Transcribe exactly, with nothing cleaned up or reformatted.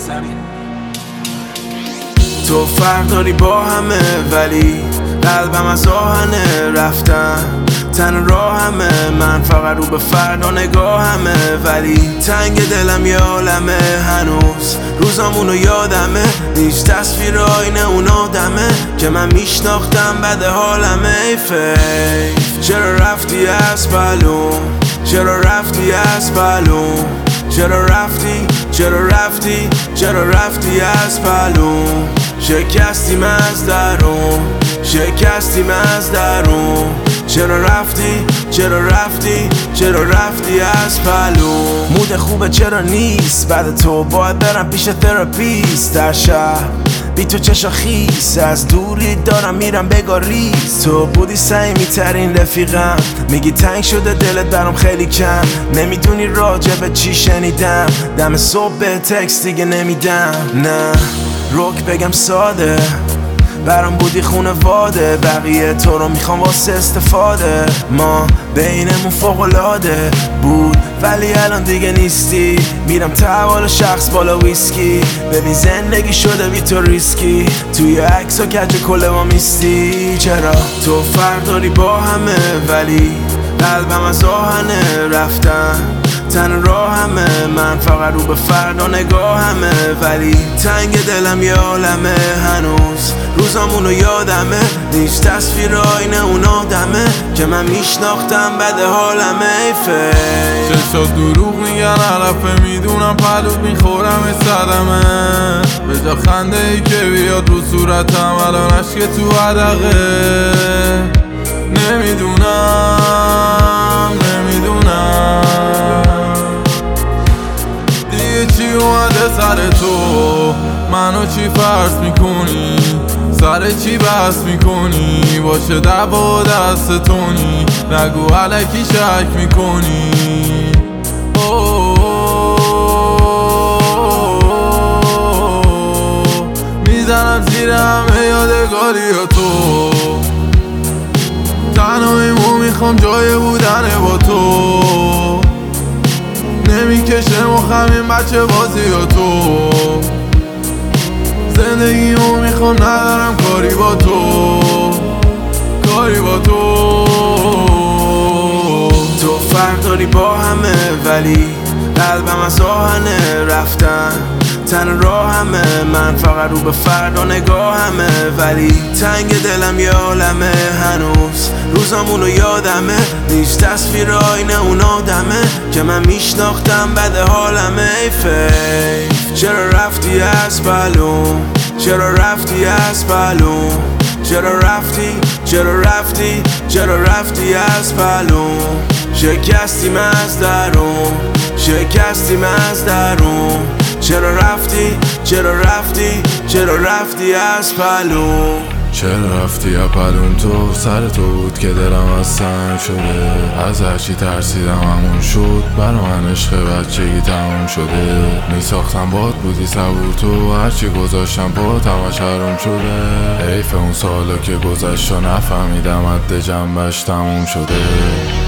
تو فرق داری با همه ولی قلبم از آهنه رفتن تن راه همه من فقط رو به فردا نگاه همه ولی تنگ دلم یه عالمه هنوز روزامونو یادمه هیچ تصویر آینه اون آدمه که من میشناختم بعد حالمه ای فیف چرا رفتی از پلوم چرا رفتی از پلوم چرا رفتی چرا رفتی چرا رفتی از پلوم شکستیم از درون شکستیم از درون چرا رفتی چرا رفتی چرا رفتی از پلوم مود خوبه چرا نیست بعد تو باید برم پیش تراپیست در شهر بی تو چشا خیس از دوری دارم میرم بگاریز تو بودی صمیمی ترین رفیقم میگی تنگ شده دلت برام خیلی کم نمیدونی راجع به چی شنیدم دم صبح به تکست دیگه نمیدم نه روک بگم ساده برام بودی خونواده بقیه تو رو میخوام واسه استفاده ما بینمون فوق‌العاده بود ولی الان دیگه نیستی میرم تحوال شخص بالا ویسکی ببین زندگی شده بی تو ریسکی توی عکس و کج کل ما میستی چرا تو فرق داری با همه ولی قلبم از آهنه رفتن تن راه همه من فقط رو به فردا نگاه همه ولی تنگ دلم یه عالمه هنوز روزامونو یادمه هیچ تصویر آینه اون آدمه که من میشناختم بعد حالمه ای فیف چشات دروغ میگن علفه میدونم پلوت میخورم صدمه به جا خنده ای که بیاد رو صورتم الان عشق تو عدقه نمیدونم نمیدونم دیگه چی اومده سر تو منو چی فرض میکنی سر چی بحث میکنی باشه دعوا دست تونی نگو علکی شک میکنی میزنم زیر همه یادگاری تو تنهاییمو میخوام جای بودن با تو نمیکشه مخم این بچه بازی با تو زندگیمو میخوام ندارم کاری با تو کاری با تو تو فرق داری با همه ولی قلبم از آهنه رفتن تن راه همه من فقط رو به فردا نگاه همه ولی تنگ دلم یه عالمه هنوز روزامونو یادمه هیچ تصویر آینه اون آدمه که من میشناختم بعد حالمه ای فیف چرا رفتی از پلوم چرا رفتی از پلوم چرا رفتی چرا رفتی چرا رفتی از پلوم شکستیم از درون شکستیم از درون چرا رفتی چرا رفتی چرا رفتی از پلوم چرا رفتی اپلوم تو سر تو بود که دلم از سنگ شده از هرچی ترسیدم همون شد برا من عشق بچگی تموم شده میساختم باد بودی صبور تو هرچی گذاشتم باد همش حروم شده حیف اون سالا که گذشت و نفهمیدم حد جنبش تموم شده